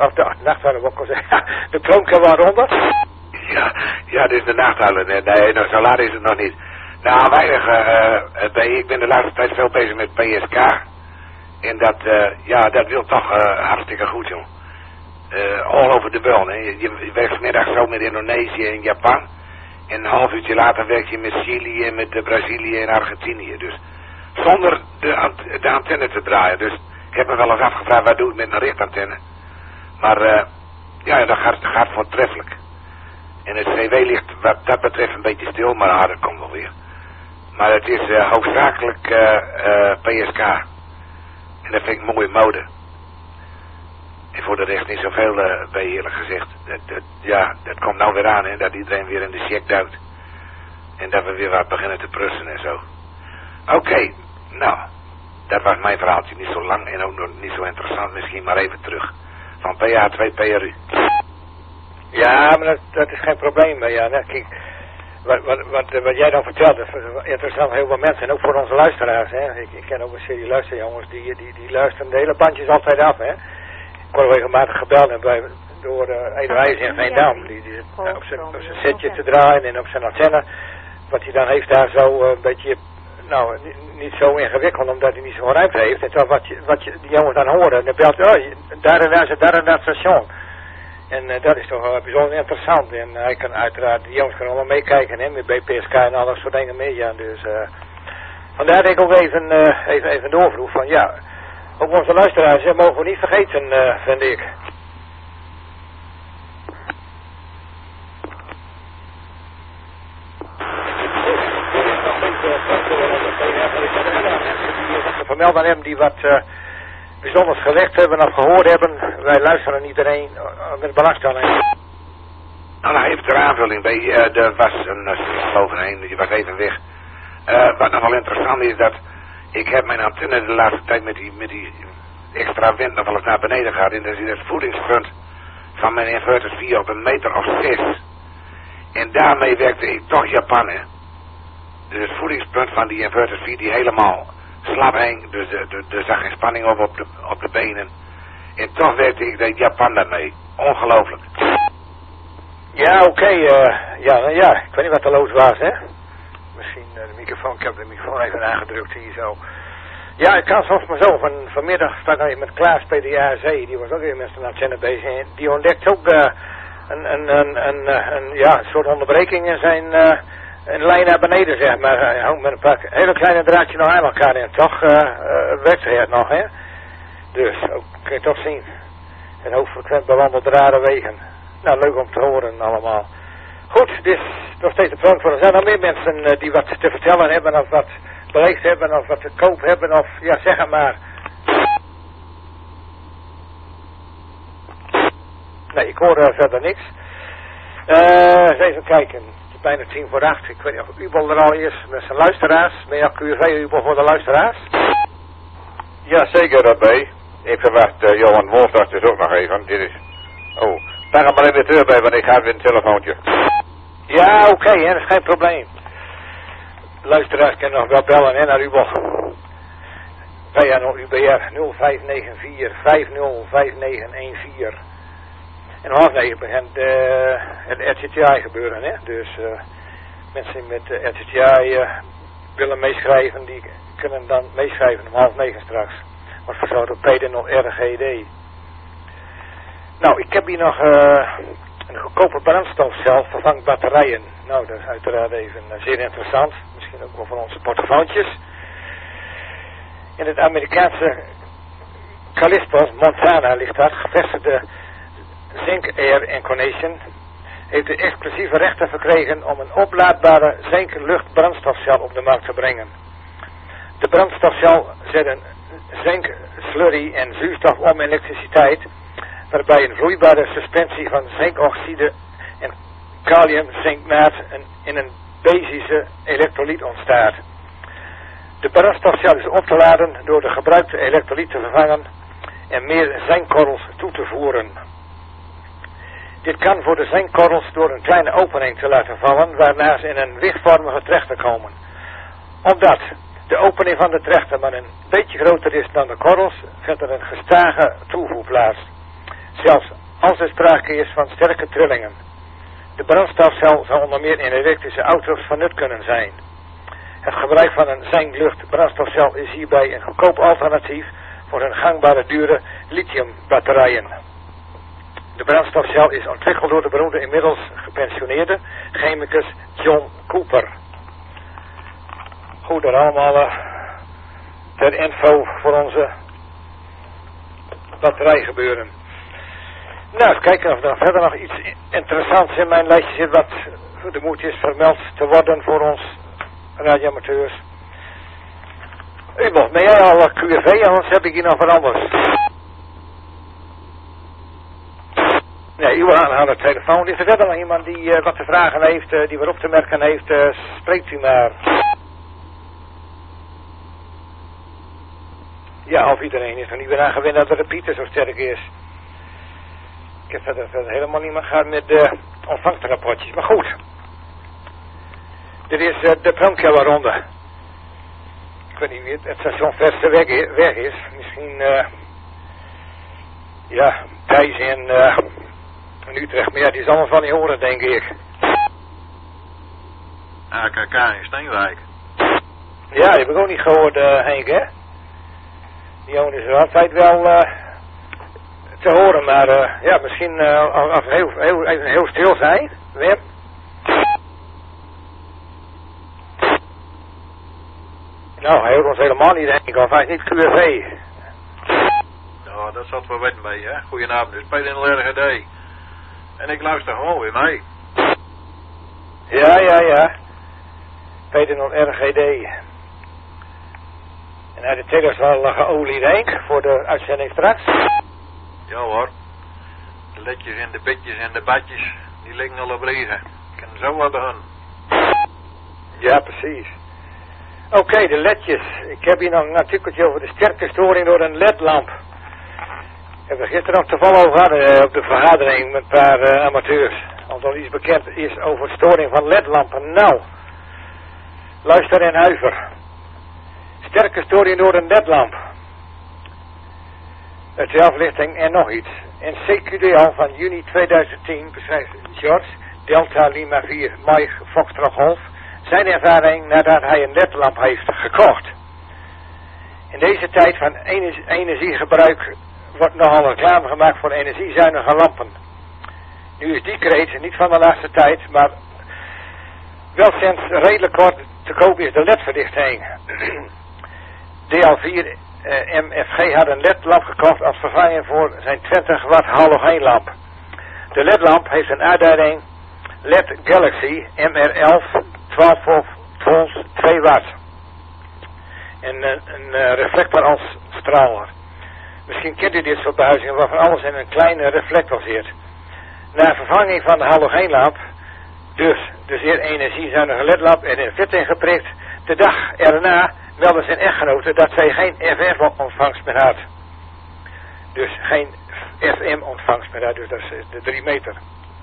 Kroonkerwaarronde. Ja, dit is de nachthuilen. Nee, zo laat is het nog niet. Nou, weinig. Ik ben de laatste tijd veel bezig met PSK. En dat wil toch hartstikke goed, joh. All over the world, hè. Je werkt 's middags zo met Indonesië en Japan. En een half uurtje later werk je met Chili en met Brazilië en Argentinië. Dus zonder de antenne te draaien. Dus ik heb me wel eens afgevraagd, wat doe ik met een richtantenne? Maar dat gaat voortreffelijk. En het CW ligt wat dat betreft een beetje stil, maar dat komt wel weer. Maar het is hoofdzakelijk PSK. En dat vind ik mooie mode. En voor de rest niet zoveel, bij eerlijk gezegd. Dat komt nou weer aan, hè, dat iedereen weer in de check duikt. En dat we weer wat beginnen te prussen en zo. Oké, nou, dat was mijn verhaaltje. Niet zo lang en ook nog niet zo interessant, misschien maar even terug. Van PA2 PRU. Ja, maar dat is geen probleem. Ja, kijk, wat jij dan vertelt, is interessant. Heel veel mensen, en ook voor onze luisteraars. Hè. Ik ken ook een serie luisterjongens, die luisteren de hele bandjes altijd af, hè. Ik word regelmatig gebeld door Edelwijs in Veendam. Die zit op zijn setje te draaien en op zijn antenne. Wat hij dan heeft daar zo een beetje, nou, niet zo ingewikkeld, omdat hij niet zo'n ruimte heeft. En wat die jongens dan horen, dan belt hij, daar en dat station. En dat is toch wel bijzonder interessant. En hij kan uiteraard, die jongens kunnen allemaal meekijken, hè, met BPSK en alles soort dingen mee. Ja. Dus vandaar dat ik ook even doorvroeg van ja. Ook onze luisteraars mogen we niet vergeten, vind ik. Vermeld aan hem die wat bijzonders gelegd hebben of gehoord hebben. Wij luisteren iedereen met belangstelling. Nou, hij heeft er aanvulling bij. Er was een overheen, die was even weg. Wat nog wel interessant is dat ik heb mijn antenne de laatste tijd met die extra wind nog wel eens naar beneden gehad. En dan zit het voedingspunt van mijn inverter 4 op 1 meter of 6. En daarmee werkte ik toch Japan, hè. Dus het voedingspunt van die inverter 4 die helemaal slap hing. Dus er zag geen spanning op de benen. En toch werkte ik de Japan daarmee. Ongelooflijk. Ja, oké. Ik weet niet wat er los was, hè. Misschien de microfoon, ik heb de microfoon even aangedrukt hier zo. Ja, ik kan soms maar zo. Vanmiddag sta ik met Klaas PDAZ, die was ook weer met zijn antenne bezig. En die ontdekt ook een soort onderbreking in zijn een lijn naar beneden, zeg maar. Hij hangt met een paar hele kleine draadje nog aan elkaar en toch werkt hij het nog, hè. Dus, ook kun je toch zien. Het hoogfrequent bewandeld rare wegen. Nou, leuk om te horen allemaal. Goed, dit is nog steeds de program voor ons. Zijn er nog meer mensen die wat te vertellen hebben of wat beleefd hebben of wat te koop hebben of ja, zeg het maar. Nee, ik hoor verder niks. Eens even kijken. Het is bijna 7:50. Ik weet niet of Ubel er al is met zijn luisteraars. Ben je al QV Ubel voor de luisteraars? Ja, zeker daarbij. Ik verwacht Johan Wolfdag dus ook nog even. Dit is... Oh, daar ga maar even terug bij, want ik ga weer een telefoontje. Ja, oké, hè, dat is geen probleem. Luisteraars kunnen nog wel bellen hè, naar Ubel. PNO UBR 0594 505914. En om 8:30 begint het RTTI gebeuren, hè. Dus mensen met de RTTI willen meeschrijven, die kunnen dan meeschrijven om 8:30 straks. Wordt verzorgd door PD0RGD. Nou, ik heb hier nog een goedkope brandstofcel vervangt batterijen. Nou, dat is uiteraard even zeer interessant. Misschien ook wel voor onze portefeuilles. In het Amerikaanse Kalispos, Montana ligt dat, gevestigde Zinc Air Incarnation heeft de exclusieve rechten verkregen om een oplaadbare zink-lucht brandstofcel op de markt te brengen. De brandstofcel zet een zink, slurry en zuurstof om in elektriciteit, waarbij een vloeibare suspensie van zinkoxide en kaliumzinknaat in een basische elektrolyt ontstaat. De brandstofcel is op te laden door de gebruikte elektrolyt te vervangen en meer zinkkorrels toe te voeren. Dit kan voor de zinkkorrels door een kleine opening te laten vallen, waarna ze in een wichtvormige trechter komen. Omdat de opening van de trechter maar een beetje groter is dan de korrels, vindt er een gestage toevoer plaats. Zelfs als er sprake is van sterke trillingen. De brandstofcel zou onder meer in elektrische auto's van nut kunnen zijn. Het gebruik van een zinklucht brandstofcel is hierbij een goedkoop alternatief voor hun gangbare dure lithiumbatterijen. De brandstofcel is ontwikkeld door de beroemde inmiddels gepensioneerde chemicus John Cooper. Goed, dat allemaal ter info voor onze batterijgebeuren. Nou, eens kijken of er verder nog iets interessants in mijn lijstje zit wat de moeite is vermeld te worden voor ons radioamateurs. Ubel, ben jij al QRV, anders heb ik hier nog wat anders. Nee, uw aanhaler telefoon. Is er verder nog iemand die wat te vragen heeft, die wat op te merken heeft, spreekt u maar. Ja, of iedereen is nog niet weer aangewend dat de repeater zo sterk is. Ik heb verder helemaal niet meer gehad met de ontvangstrapportjes. Maar goed. Dit is de Promkellerronde. Ik weet niet wie het station verste weg is. Misschien, ja, Thijs in Utrecht. Maar ja, die zal me van niet horen, denk ik. AKK in Steenwijk. Ja, die heb ik ook niet gehoord, Henk, hè? Die jongen is er altijd wel te horen, maar ja, misschien als we even heel stil zijn. Wim? Nou, hij hoort ons helemaal niet, denk ik, of hij is niet QRV. Nou, dat zat wel weten mee, hè. Goedenavond, dus PD0RGD. En ik luister gewoon weer mee. Ja. PD0RGD. En uit de tellers wel geolied, Henk, voor de uitzending straks. Ja hoor. De ledjes en de bedjes en de badjes, die liggen al op regen. Ik kan zo wat doen. Ja, precies. Oké, de ledjes. Ik heb hier nog een artikeltje over de sterke storing door een ledlamp. Ik heb er gisteren nog toevallig over gehad op de vergadering met een paar amateurs. Als er iets bekend is over storing van ledlampen. Nou, luister en huiver. Sterke storing door een ledlamp. Het aflichting en nog iets. In CQDL van juni 2010 beschrijft George Delta Lima 4 Mike Foxtrot Golf zijn ervaring nadat hij een ledlamp heeft gekocht. In deze tijd van energiegebruik wordt nogal reclame gemaakt voor energiezuinige lampen. Nu is die kreet niet van de laatste tijd, maar wel sinds redelijk kort te koop is de ledverdichting. DL4 MFG had een ledlamp gekocht als vervanging voor zijn 20 watt halogeenlamp. De LED-lamp heeft een aanduiding LED Galaxy MR11 12 volts 2 watt. En een reflector als straler. Misschien kent u dit soort behuizingen waarvan alles in een kleine reflector zit. Na vervanging van de halogeenlamp, dus de zeer energiezuinige LED-lamp en in fit ingeprikt, de dag erna meldde zijn echtgenote dat zij geen FM-ontvangst meer had. Dus geen FM-ontvangst meer had, dus dat is de 3 meter.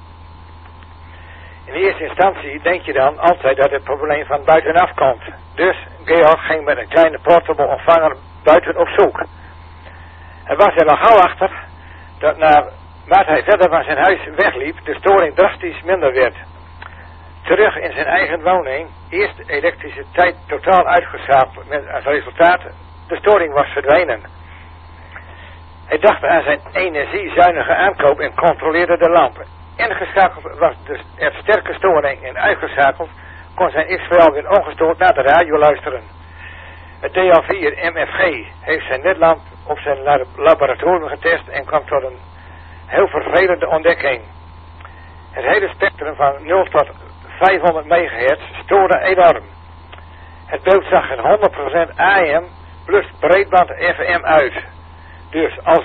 In eerste instantie denk je dan altijd dat het probleem van buitenaf komt. Dus Georg ging met een kleine portable ontvanger buiten op zoek. Hij was er al gauw achter dat naarmate hij verder van zijn huis wegliep, de storing drastisch minder werd. Terug in zijn eigen woning, eerst elektriciteit totaal uitgeschakeld, met als resultaat de storing was verdwenen. Hij dacht aan zijn energiezuinige aankoop en controleerde de lampen. Ingeschakeld was dus er sterke storing en uitgeschakeld kon zijn XVL weer ongestoord naar de radio luisteren. Het DL4 MFG heeft zijn netlamp op zijn laboratorium getest en kwam tot een heel vervelende ontdekking. Het hele spectrum van 0 tot 500 MHz stoorde enorm. Het beeld zag een 100% AM plus breedband FM uit. Dus als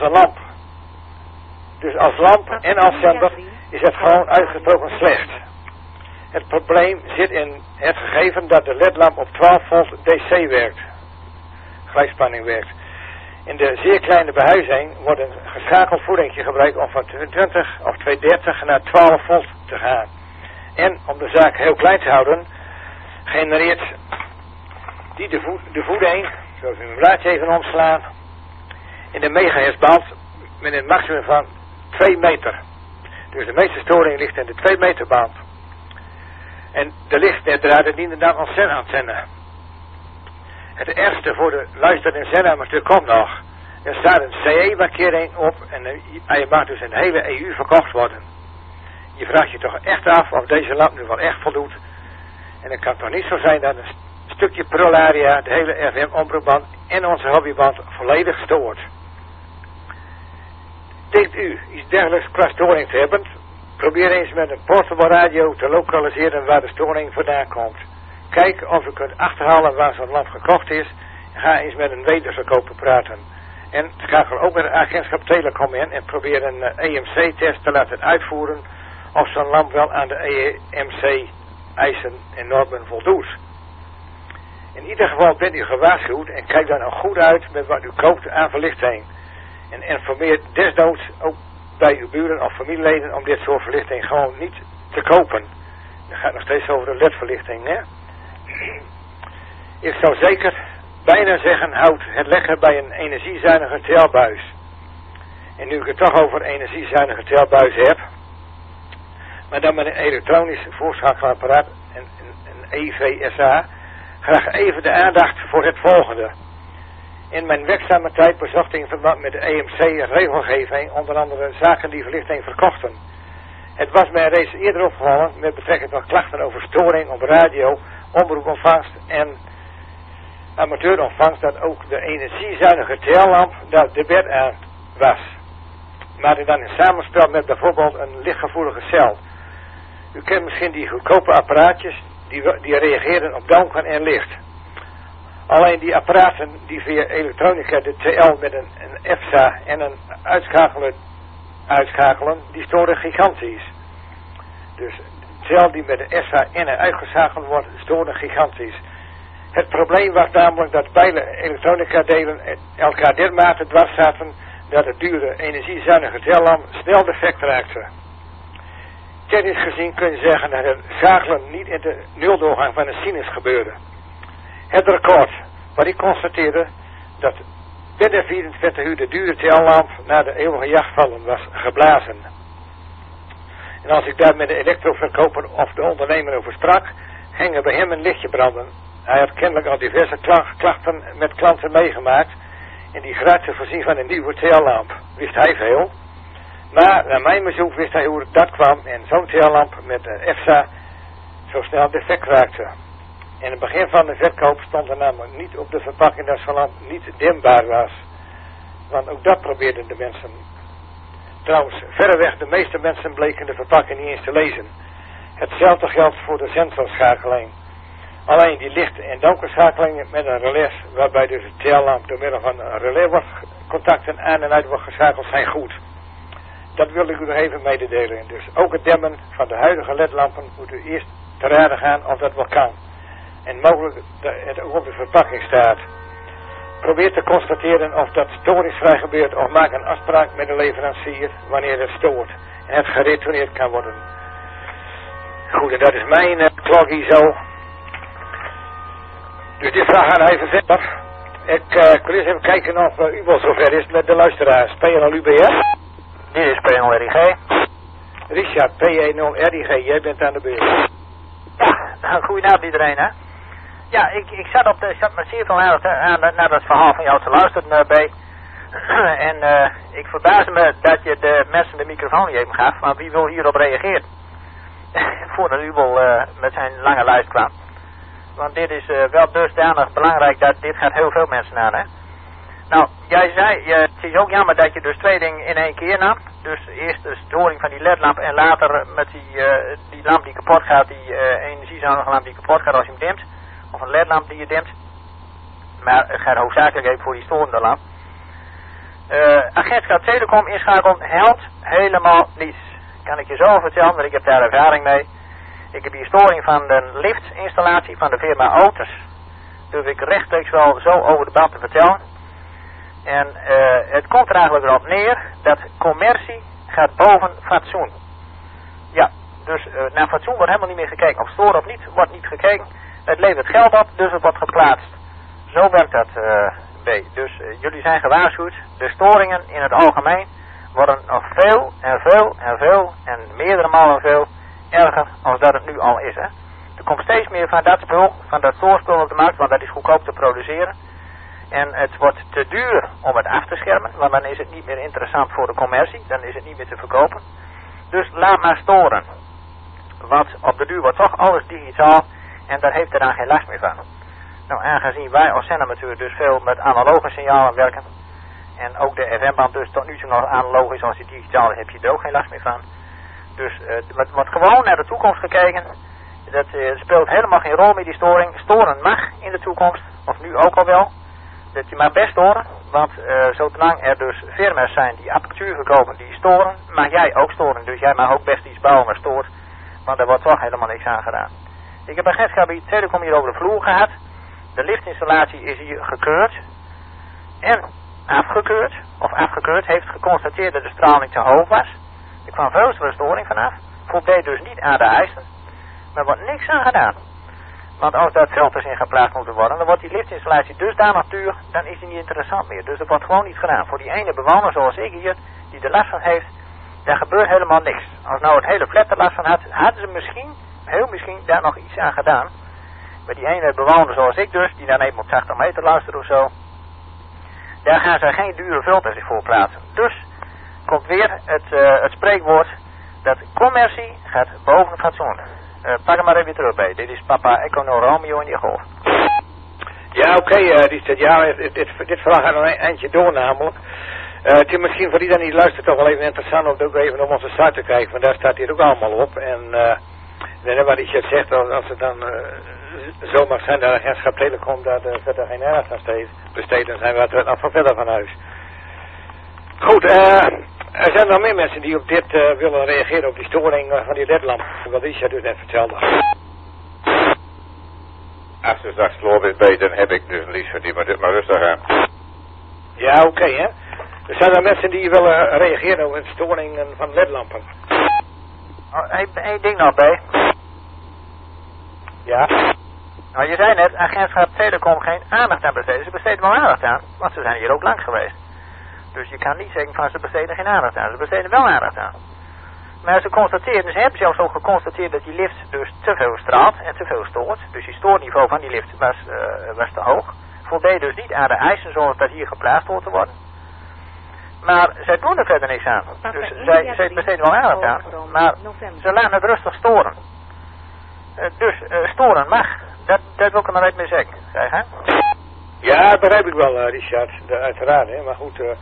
lamp en als zender is het gewoon uitgesproken slecht. Het probleem zit in het gegeven dat de LED-lamp op 12 volt DC werkt. Gelijkspanning werkt. In de zeer kleine behuizing wordt een geschakeld voedingje gebruikt om van 220 of 230 naar 12 volt te gaan. En om de zaak heel klein te houden, genereert die de voeding, zoals we mijn blaadje even omslaan, in de megahertzband met een maximum van 2 meter. Dus de meeste storing ligt in de 2 meter band. En de lichtnetdraden dienen dan als zendantenne. Het ergste voor de luister- en zendamateur komt nog. Er staat een CE-markering op en je mag dus in de hele EU verkocht worden. Je vraagt je toch echt af of deze lamp nu wel echt voldoet. En het kan toch niet zo zijn dat een stukje prolaria de hele FM-omroepband en onze hobbyband volledig stoort. Denkt u iets dergelijks qua storing te hebben? Probeer eens met een portable radio te lokaliseren waar de storing vandaan komt. Kijk of u kunt achterhalen waar zo'n lamp gekocht is. Ga eens met een wederverkoper praten. En schakel ook met het agentschap Telecom in en probeer een EMC-test te laten uitvoeren of zo'n lamp wel aan de EMC-eisen en normen voldoet. In ieder geval bent u gewaarschuwd en kijk dan ook goed uit met wat u koopt aan verlichting. En informeer desnoods ook bij uw buren of familieleden om dit soort verlichting gewoon niet te kopen. Dat gaat nog steeds over de LED-verlichting, hè? Ik zou zeker bijna zeggen, houd het lekker bij een energiezuinige telbuis. En nu ik het toch over energiezuinige telbuis heb, maar dan met een elektronisch voorschakelapparaat, een EVSA, graag even de aandacht voor het volgende. In mijn werkzame tijd bezocht ik in verband met de EMC-regelgeving onder andere zaken die verlichting verkochten. Het was mij reeds eerder opgevallen met betrekking tot klachten over storing op radio, omroepontvangst en amateurontvangst dat ook de energiezuinige TL-lamp daar de bed aan was. Maar dan in samenspel met bijvoorbeeld een lichtgevoelige cel. U kent misschien die goedkope apparaatjes die reageren op donker en licht. Alleen die apparaten die via elektronica de TL met een EFSA en een uitschakelen, die storen gigantisch. Dus de TL die met een EFSA en een uitgeschakeld wordt, storen gigantisch. Het probleem was namelijk dat beide elektronica delen elkaar dermate dwars zaten dat de dure energiezuinige TL-lamp snel defect raakte. Technisch gezien kun je zeggen dat het schakelen niet in de nuldoorgang van een sinus gebeurde. Het record, waar ik constateerde dat binnen 24 uur de dure TL-lamp naar de eeuwige jachtvallen was geblazen. En als ik daar met de elektroverkoper of de ondernemer over sprak, ging er bij hem een lichtje branden. Hij had kennelijk al diverse klachten met klanten meegemaakt en die graag te voorzien van een nieuwe TL-lamp. Wist hij veel. Maar na mijn bezoek wist hij hoe dat kwam en zo'n TL-lamp met een EFSA zo snel defect raakte. In het begin van de verkoop stond er namelijk niet op de verpakking dat zo'n lamp niet dimbaar was. Want ook dat probeerden de mensen Trouwens, verreweg de meeste mensen bleken de verpakking niet eens te lezen. Hetzelfde geldt voor de centrumschakeling. Alleen die licht- en donkerschakeling met een relais, waarbij dus de TL-lamp door middel van een relaiscontacten aan en uit wordt geschakeld, zijn goed. Dat wil ik u nog even mededelen. Dus ook het demmen van de huidige ledlampen moet u eerst te raden gaan of dat wel kan. En mogelijk het ook op de verpakking staat. Probeer te constateren of dat storingsvrij gebeurt of maak een afspraak met de leverancier wanneer het stoort. En het geretourneerd kan worden. Goed, en dat is mijn klok hier zo. Dus dit vraag gaan we even verder. Ik wil eens even kijken of u wel zover is met de luisteraars. PNL UBS. Dit is PNL RIG. Richard, PNL RIG, jij bent aan de beurt. Ja, goedenavond iedereen hè. Ja, ik zat met zeer veel aan naar dat verhaal van jou te luisteren, B. En ik verbaas me dat je de mensen de microfoon niet even gaf, maar wie wil hierop reageren? Voordat u wel met zijn lange lijst kwam. Want dit is wel dusdanig belangrijk dat dit gaat heel veel mensen aan, hè. Nou, jij zei, het is ook jammer dat je dus 2 dingen in 1 keer nam. Dus eerst de storing van die ledlamp en later met die lamp die kapot gaat, die energiezuinige lamp die kapot gaat als je hem dimt. Of een ledlamp die je dimt. Maar het gaat hoofdzakelijk even voor die storende lamp. Agentschap Telecom inschakelen helpt helemaal niets. Kan ik je zo vertellen, want ik heb daar ervaring mee. Ik heb hier storing van de liftinstallatie van de firma Autos. Durf ik rechtstreeks wel zo over de band te vertellen. En het komt er eigenlijk erop neer dat commercie gaat boven fatsoen. Ja, dus naar fatsoen wordt helemaal niet meer gekeken. Of storen of niet, wordt niet gekeken. Het levert geld op, dus het wordt geplaatst. Zo werkt dat, B. Dus jullie zijn gewaarschuwd. De storingen in het algemeen worden nog veel en veel en veel en meerdere malen veel erger dan dat het nu al is, hè. Er komt steeds meer van dat spul, van dat stoorspul op de markt, want dat is goedkoop te produceren. En het wordt te duur om het af te schermen, want dan is het niet meer interessant voor de commercie, dan is het niet meer te verkopen. Dus laat maar storen. Want op de duur wordt toch alles digitaal en daar heeft er dan geen last meer van. Nou, aangezien wij als zendamateur dus veel met analoge signalen werken, en ook de FM-band dus tot nu toe nog analoog is als die digitaal is, heb je er ook geen last meer van. Dus er wordt gewoon naar de toekomst gekeken. Dat speelt helemaal geen rol meer die storing. Storen mag in de toekomst, of nu ook al wel. Dat je maar best storen, want zolang er dus firma's zijn die apparatuur verkopen die storen, mag jij ook storen. Dus jij mag ook best iets bouwen maar stoort, want er wordt toch helemaal niks aan gedaan. Ik heb agentschap bij Telecom hier over de vloer gehad. De liftinstallatie is hier gekeurd en afgekeurd, of afgekeurd, heeft geconstateerd dat de straling te hoog was. Er kwam veel storing vanaf, voldeed dus niet aan de eisen, maar er wordt niks aan gedaan. Want als daar filters in geplaatst moeten worden, dan wordt die liftinstallatie dusdanig duur, dan is die niet interessant meer. Dus er wordt gewoon niet gedaan. Voor die ene bewoner zoals ik hier, die er last van heeft, daar gebeurt helemaal niks. Als nou het hele flat er last van had, hadden ze misschien, heel misschien, daar nog iets aan gedaan. Maar die ene bewoner zoals ik dus, die dan even op 80 meter luistert of zo, daar gaan ze geen dure filters in voor plaatsen. Dus komt weer het spreekwoord dat commercie gaat boven fatsoen. Pak hem maar even terug bij. Dit is papa Echo Romeo in die golf. Ja, oké, dit verhaal gaat een eindje door namelijk. Het is misschien voor die dat niet luistert toch wel even interessant om ook even op onze site te kijken, want daar staat hier ook allemaal op. En wat Richard zegt, als het dan zo mag zijn dat de agentschap Telecom daar verder geen aandacht aan besteedt, dan zijn we er nog van verder van huis. Goed, er zijn nog meer mensen die op dit willen reageren op die storing van die ledlamp, wat Richard dus net vertelde. Als ze straks geloof is bij, dan heb ik dus liever die maar dit maar rustig aan. Ja, oké, hè. Er zijn er mensen die willen reageren op de storingen van ledlampen. Eén ding nog bij. Ja. Nou, je zei net, agentschap Telecom geen aandacht aan besteden. Ze besteden wel aandacht aan, want ze zijn hier ook langs geweest. Dus je kan niet zeggen van ze besteden geen aandacht aan. Ze besteden wel aandacht aan. Maar ze constateerden, ze hebben zelfs ook geconstateerd dat die lift dus te veel straalt en te veel stoort. Dus die stoorniveau van die lift was te hoog. Voldeed dus niet aan de eisen zoals dat hier geplaatst hoort te worden. Maar zij doen er verder niks aan. Dus zij besteden wel aandacht aan. Maar ze laten het rustig storen. Dus storen mag. Dat wil ik er maar uit mee zeggen. Zeg, hè? Ja, dat begrijp ik wel, Richard. Uiteraard, hè. Maar goed,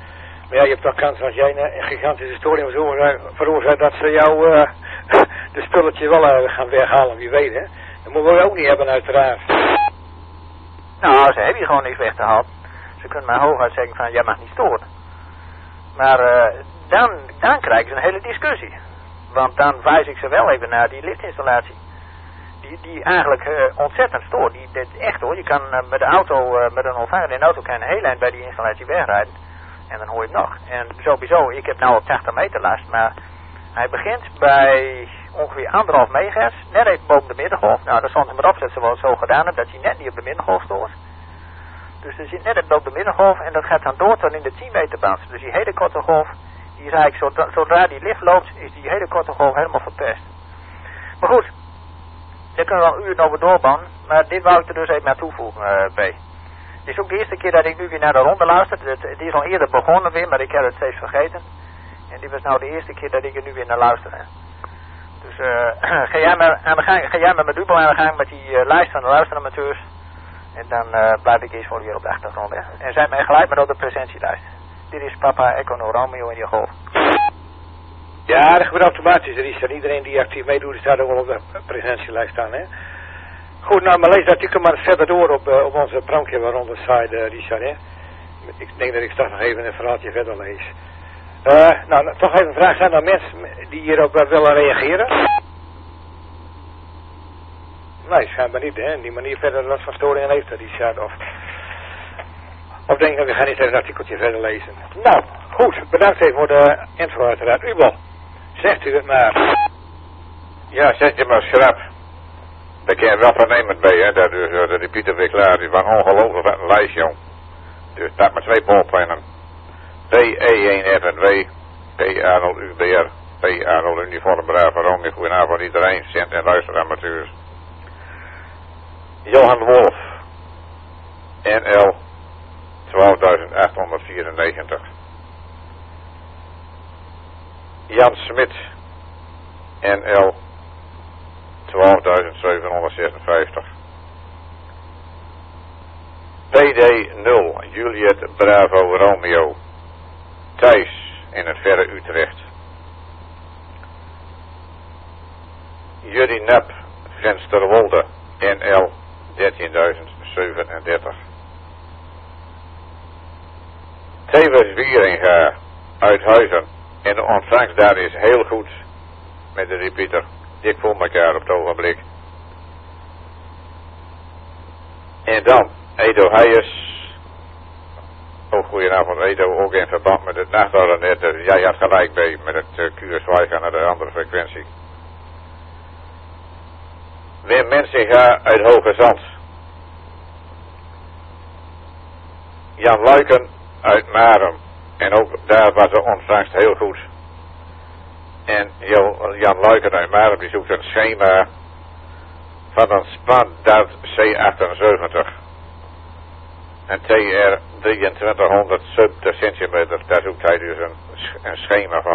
Maar ja, je hebt toch kans als jij een gigantische storing veroorzaakt dat ze jou de spulletje wel gaan weghalen, wie weet hè. Dat moeten we ook niet hebben uiteraard. Nou, ze hebben hier gewoon niks weg te halen. Ze kunnen maar hooguit zeggen van, jij mag niet storen. Maar dan krijgen ze een hele discussie. Want dan wijs ik ze wel even naar die liftinstallatie. Die eigenlijk ontzettend stoort. Dit echt hoor, je kan met de auto, met een ontvanger in de auto kan je een heel eind bij die installatie wegrijden. En dan hoor je het nog. En sowieso, ik heb nou op 80 meter last, maar hij begint bij ongeveer 1,5 megahertz, net even boven de middengolf. Nou, dat stond hem erop dat ze wel zo gedaan hebben, dat hij net niet op de middengolf stoort. Dus er zit net even boven de middengolf en dat gaat dan door tot in de 10 meter band. Dus die hele korte golf, die is eigenlijk, zodra die lift loopt, is die hele korte golf helemaal verpest. Maar goed, daar kunnen we wel uren over doorbannen, maar dit wou ik er dus even naar toevoegen bij. Het is ook de eerste keer dat ik nu weer naar de ronde luister. Het is al eerder begonnen weer, maar ik heb het steeds vergeten. En dit was nou de eerste keer dat ik er nu weer naar luister. Hè. Dus ga jij maar aan de gang, ga jij met mijn dubbel aan de gang met die lijst van de luisteramateurs. En dan blijf ik eerst voor weer op de achtergrond. Hè. En zet mij gelijk maar op de presentielijst. Dit is Papa Echo No Romeo in je golf. Ja, dat gebeurt automatisch. Er is iedereen die actief meedoet, die staat ook wel op de presentielijst staan, hè. Goed, nou, maar lees dat artikel maar verder door op onze prankje waaronder site, Richard, hè. Ik denk dat ik straks nog even een verhaaltje verder lees. Nou, toch even een vraag. Zijn er mensen die hierop willen reageren? Nee, schijnbaar niet, hè. Die manier verder last van storingen heeft, Richard. Of denk ik, we gaan eens even een artikeltje verder lezen. Nou, goed. Bedankt even voor de info uiteraard. Ubel, zegt u het maar. Ja, zet je maar schrap. Daar kan je wel vernemend bij, hè. Dat die Pieter weer klaar. Die was ongelooflijk wat een lijst, jong. Dus dat maar 2 bolpennen. PE1FNW, PA0UBR, PA0 Uniform Bravo Romeo. Goedenavond iedereen, cent en luisteramateurs. Johan Wolf, NL 12.894. Jan Smit, NL 12.756. PD0, Juliet Bravo Romeo, Thijs in het verre Utrecht. Jullie Nap, Vensterwolde, NL 13.037. Tevens Wieringa uit Huizen. En de ontvangst daar is heel goed met de repeater. Dik voor elkaar op het ogenblik. En dan Edo Heijers. Oh, goedenavond Edo, ook in verband met het nachtordernet. Jij had gelijk bij met het QSY gaan naar de andere frequentie. Wim Mensinga uit Hoge Zand. Jan Luiken uit Marum. En ook daar was de ontvangst heel goed. En Jan Luiken uit Marum die zoekt een schema van een Standard C78. En TR 2300 sub centimeter, daar zoekt hij dus een schema van.